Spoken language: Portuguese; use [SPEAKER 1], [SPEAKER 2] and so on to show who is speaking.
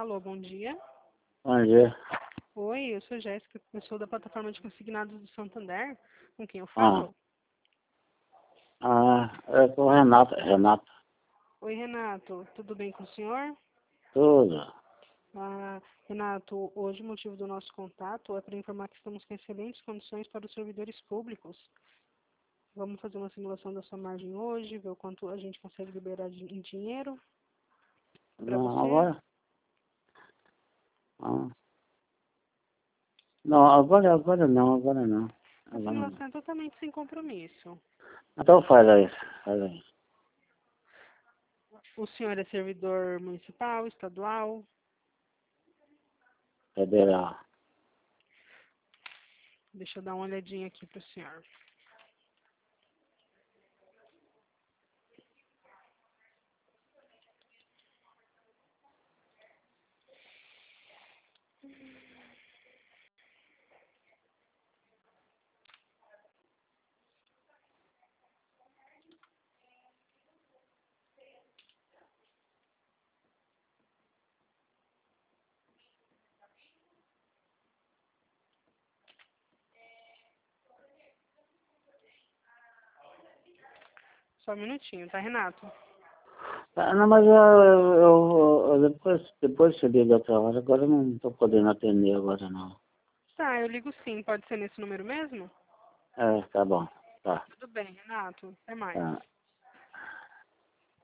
[SPEAKER 1] Alô, bom dia.
[SPEAKER 2] Bom dia.
[SPEAKER 1] Oi, eu sou Jéssica, eu sou da plataforma de consignados do Santander. Com quem eu falo?
[SPEAKER 2] Eu sou Renato. Renato.
[SPEAKER 1] Oi, Renato, tudo bem com o senhor?
[SPEAKER 2] Tudo.
[SPEAKER 1] Renato, hoje o motivo do nosso contato é para informar que estamos com excelentes condições para os servidores públicos. Vamos fazer uma simulação da sua margem hoje, ver o quanto a gente consegue liberar em dinheiro para
[SPEAKER 2] Não,
[SPEAKER 1] você.
[SPEAKER 2] agora? Ah. Não, agora não. Agora
[SPEAKER 1] A
[SPEAKER 2] não.
[SPEAKER 1] simulação é totalmente sem compromisso.
[SPEAKER 2] Então faz aí.
[SPEAKER 1] O senhor é servidor municipal, estadual?
[SPEAKER 2] Federal.
[SPEAKER 1] Deixa eu dar uma olhadinha aqui para o senhor. Só um minutinho, tá, Renato?
[SPEAKER 2] Não, mas depois você liga outra hora. Agora eu não estou podendo atender agora não.
[SPEAKER 1] Tá, eu ligo sim. Pode ser nesse número mesmo?
[SPEAKER 2] Tá bom. Tá.
[SPEAKER 1] Tudo bem, Renato. Até mais.
[SPEAKER 2] Tá.